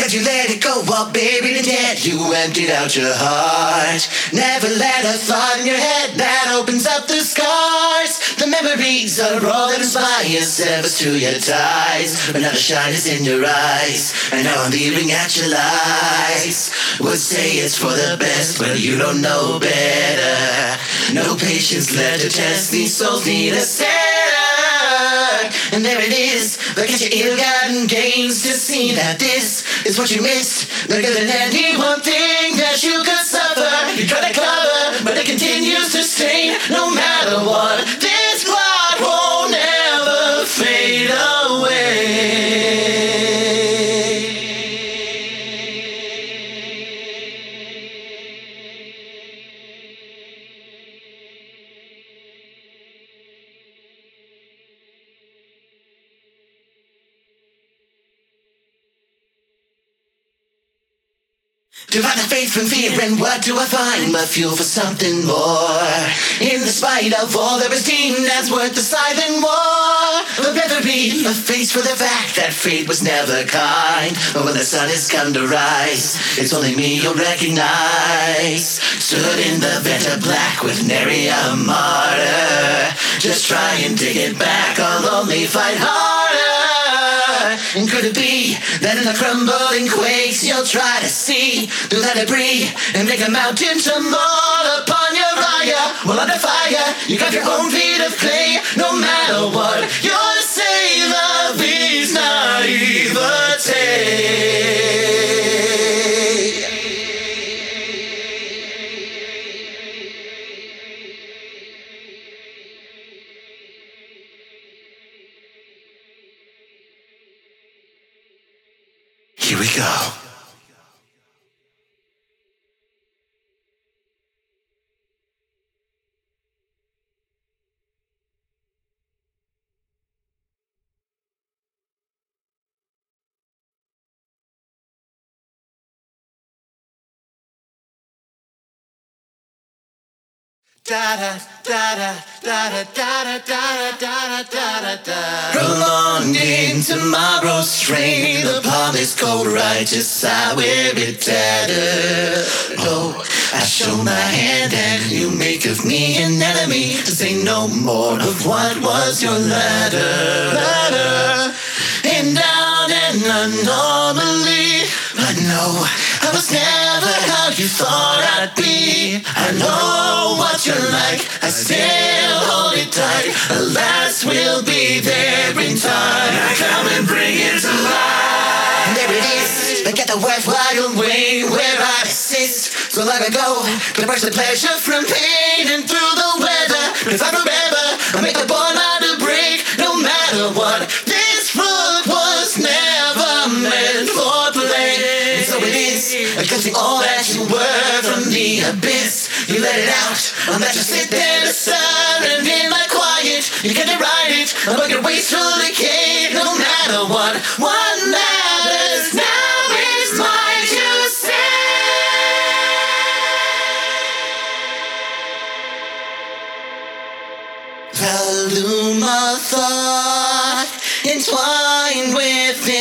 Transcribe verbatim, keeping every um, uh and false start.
But you let it go, well baby, instead you emptied out your heart. Never let a thought in your head that opens up the scars. The memories are all that inspire severs to your ties. But now the shine is in your eyes, and now I'm leaving at your lies. Would say it's for the best, but you don't know better. No patience left to test these souls need a setter. And there it is, look at your ill-gotten gains to see that this is what you missed. Bigger than any one thing that you could suffer. You try to cover, but it continues to stain. No matter what, this blood won't ever fade away. Divide the faith from fear, and what do I find but fuel for something more? In the spite of all there is deemed as worth the silent war. A reverie, a face for the fact that fate was never kind. But when the sun has come to rise, it's only me you'll recognize. Stood in the vent of black with nary a martyr. Just try and dig it back, I'll only fight harder. And could it be that in the crumbling quakes you'll try to see through that debris and make a mountain tumble upon your fire? Well, under fire, you got your own feet of clay. No matter what, you're the save of these naivete. Here we go. Da da da da da da da da da da da. Prolonged in tomorrow's strain, the palm is cold, righteous, I wear it tattered. Oh, I show my hand and you make of me an enemy. To say no more of what was your ladder, ladder. And down and unnormally, but no, I was never how you thought I'd be. I know what you're like, I still hold it tight. Alas, we'll be there in time. I come and bring it to life. And there it is, but get the worthwhile way where I assist. So long ago, but I brush the pleasure from pain and through the weather. But if I forever, I'll make the bond not to break. No matter what, this book was never meant for play. And so it is, because you're all that you were from the abyss. You let it out, I'll let you sit there to sun. And in my quiet, you can write it, but your wasteful decay. No matter what, what matters now is mine to say. The loom of thought entwined within